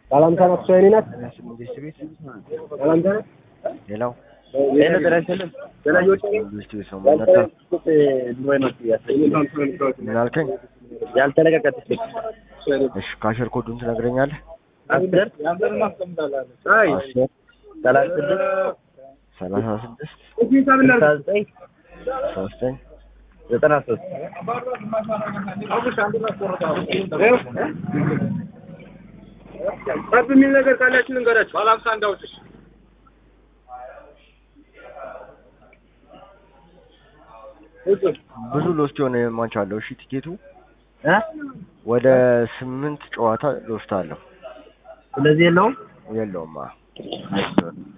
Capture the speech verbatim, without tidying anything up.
ሰላም ታናት ሶይኒናት መንግስት ቤት ሰላም ታናት ሌላው ሌላ ደረሰልን ደላጆች መንግስት ቤት ነው ማለት ነው። ዱባይ ነው ያለው ምናልከኝ ያልተለቀቀ እሺ ካሸር ኮዱን ትነግረኛለህ? አስር ያንተን ማስቀምጣለህ አይ ሰላሳ ስድስት ሰላሳ ስድስት ስልሳ ዘጠኝ ሶስት ዘጠና ሶስት አብ ምን ነገር ካላችሁ ልንገራችሁ ሰላሳ አንድ አውጥሽ ብዙ ሎስት የሆነ ማች አለው። እሺ ቲኬቱ እ ወደ ስምንት ጨዋታ ሎስት አለው። ስለዚህ የለውም የለውም